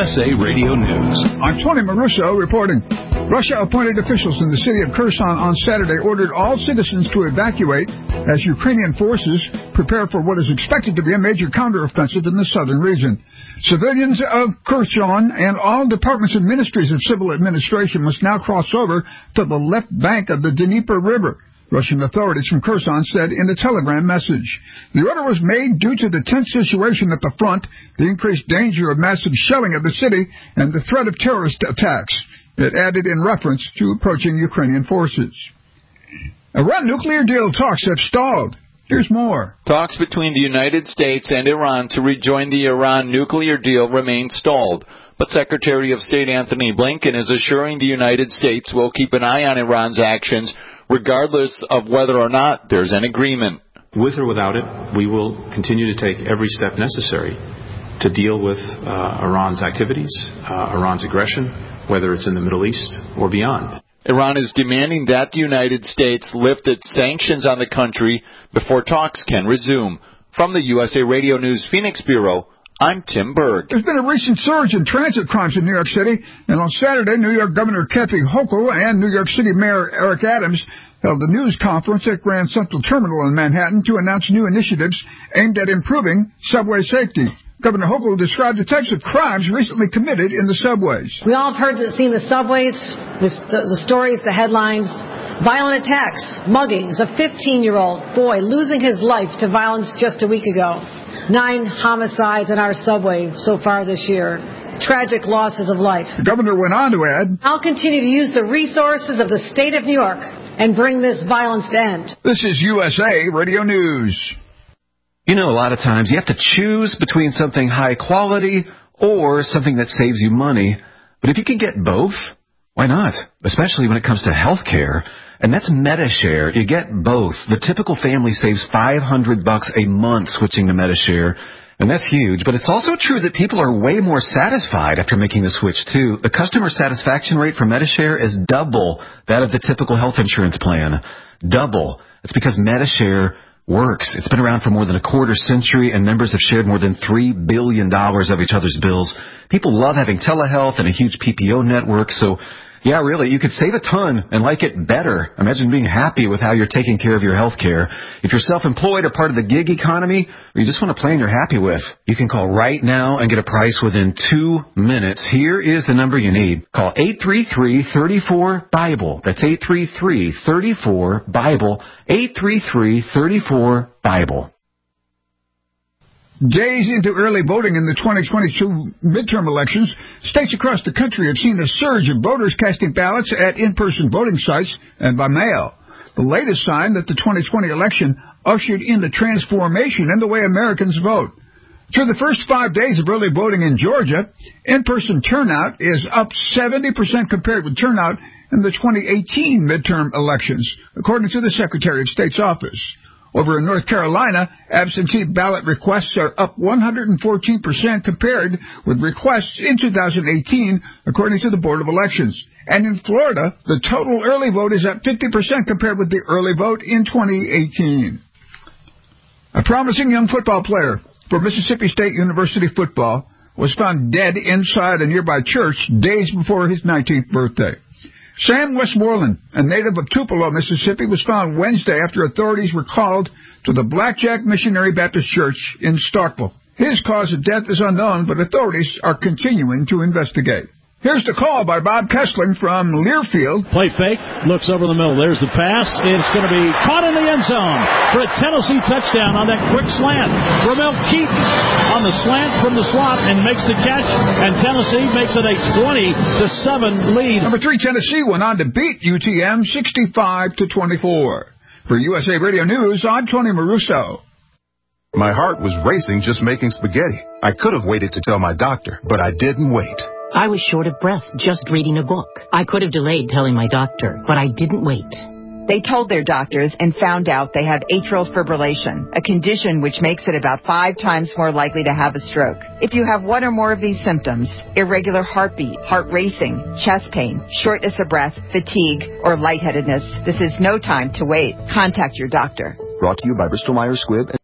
USA Radio News. I'm Tony Maruso reporting. Russia-appointed officials in the city of Kherson on Saturday ordered all citizens to evacuate as Ukrainian forces prepare for what is expected to be a major counteroffensive in the southern region. Civilians of Kherson and all departments and ministries of civil administration must now cross over to the left bank of the Dnieper River, Russian authorities from Kherson said in a telegram message. The order was made due to the tense situation at the front, the increased danger of massive shelling of the city, and the threat of terrorist attacks. It added in reference to approaching Ukrainian forces. Iran nuclear deal talks have stalled. Here's more. Talks between the United States and Iran to rejoin the Iran nuclear deal remain stalled. But Secretary of State Anthony Blinken is assuring the United States will keep an eye on Iran's actions regardless of whether or not there's an agreement. With or without it, we will continue to take every step necessary to deal with Iran's activities, Iran's aggression, whether it's in the Middle East or beyond. Iran is demanding that the United States lift its sanctions on the country before talks can resume. From the USA Radio News Phoenix Bureau, I'm Tim Berg. There's been a recent surge in transit crimes in New York City, and on Saturday, New York Governor Kathy Hochul and New York City Mayor Eric Adams held a news conference at Grand Central Terminal in Manhattan to announce new initiatives aimed at improving subway safety. Governor Hochul described the types of crimes recently committed in the subways. We all have seen the subways, the stories, the headlines. Violent attacks, muggings, a 15-year-old boy losing his life to violence just a week ago. 9 homicides in our subway so far this year. Tragic losses of life. The governor went on to add, I'll continue to use the resources of the state of New York and bring this violence to end. This is USA Radio News. You know, a lot of times you have to choose between something high quality or something that saves you money. But if you can get both, why not? Especially when it comes to health care. And that's Medi-Share. You get both. The typical family saves $500 a month switching to Medi-Share. And that's huge. But it's also true that people are way more satisfied after making the switch, too. The customer satisfaction rate for Medi-Share is double that of the typical health insurance plan. Double. It's because Medi-Share works. It's been around for more than a quarter century, and members have shared more than $3 billion of each other's bills. People love having telehealth and a huge PPO network, so yeah, really, you could save a ton and like it better. Imagine being happy with how you're taking care of your health care. If you're self-employed or part of the gig economy, or you just want a plan you're happy with, you can call right now and get a price within 2 minutes. Here is the number you need. Call 833-34-BIBLE. That's 833-34-BIBLE. 833-34-BIBLE. Days into early voting in the 2022 midterm elections, states across the country have seen a surge of voters casting ballots at in-person voting sites and by mail. The latest sign that the 2020 election ushered in the transformation in the way Americans vote. Through the first 5 days of early voting in Georgia, in-person turnout is up 70% compared with turnout in the 2018 midterm elections, according to the Secretary of State's office. Over in North Carolina, absentee ballot requests are up 114% compared with requests in 2018, according to the Board of Elections. And in Florida, the total early vote is up 50% compared with the early vote in 2018. A promising young football player for Mississippi State University football was found dead inside a nearby church days before his 19th birthday. Sam Westmoreland, a native of Tupelo, Mississippi, was found Wednesday after authorities were called to the Blackjack Missionary Baptist Church in Starkville. His cause of death is unknown, but authorities are continuing to investigate. Here's the call by Bob Kessling from Learfield. Play fake, looks over the middle. There's the pass. It's going to be caught in the end zone for a Tennessee touchdown on that quick slant. Ramel Keaton on the slant from the slot and makes the catch, and Tennessee makes it a 20-7 lead. Number 3, Tennessee went on to beat UTM 65-24. For USA Radio News, I'm Tony Maruso. My heart was racing just making spaghetti. I could have waited to tell my doctor, but I didn't wait. I was short of breath just reading a book. I could have delayed telling my doctor, but I didn't wait. They told their doctors and found out they have atrial fibrillation, a condition which makes it about 5 times more likely to have a stroke. If you have one or more of these symptoms, irregular heartbeat, heart racing, chest pain, shortness of breath, fatigue, or lightheadedness, this is no time to wait. Contact your doctor. Brought to you by Bristol Myers Squibb and